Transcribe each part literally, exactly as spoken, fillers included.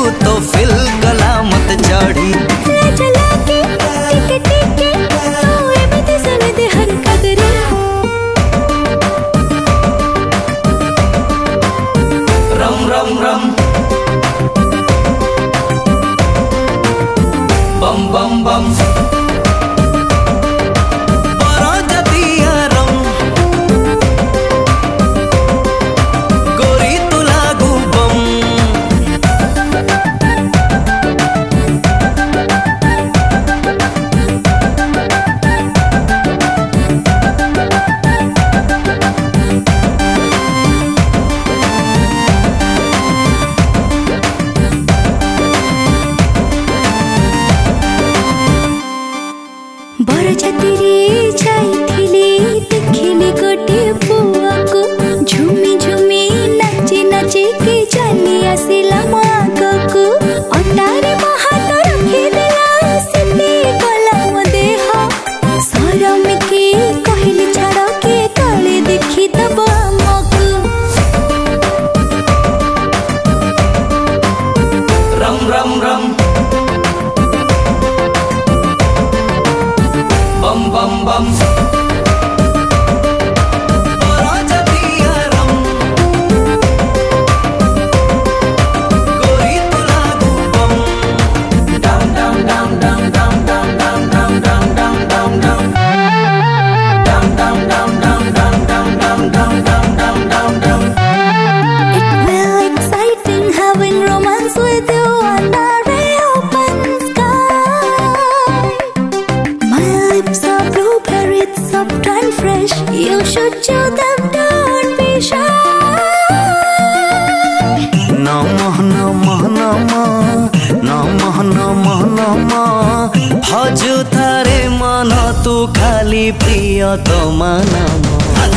तो फिल गला मत चढ़ी चला के टिके टिके तो एमती सन दे हर कदरे रम रम रम बम बम बम बरछतिरे जाइथिले देखिले गोटे पुआको झुमी झुमी नाचे नाचे के चली आसिला मागको अटारे महात रखिदेला सिद्धि गला मो देह शरम के कहले छाड़ के काले देखी तब मको रम रम रम बम बम बम You should show them, don't be shy. नमः नमः नमः नमः नमः नमः भजु तारे मन तू खाली प्रिय तो मनम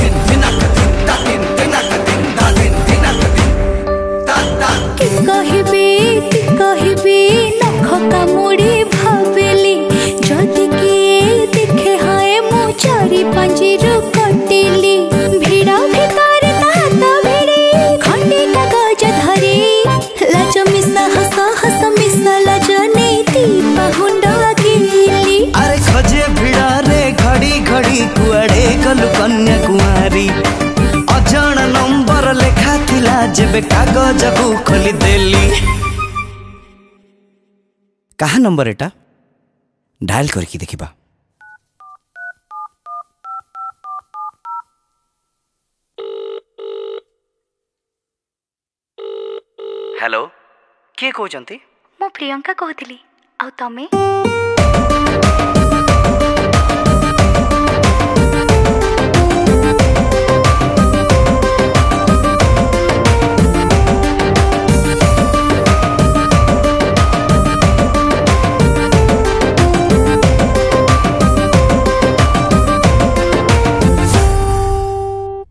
कि कहबे कि कहबे नख कामुड़ी भावेली जदि किए देखे हाय मो चारि पंजीरू कटिली भिड़ा भितर हाथ भिड़ी खंडे कागज धरी लाज मिसा हस हस मिसा लाज नीति पाहुंड गिली अरे खजे भिड़ा रे घड़ी घड़ी कुआड़े गलु कन्या कुमारी अजान नंबर लेखा थिला जेबे कागज को खोली देली कहा नंबर एटा डायल करके देखिबा हेलो किए कहते मो प्रियंका कहती आ तमे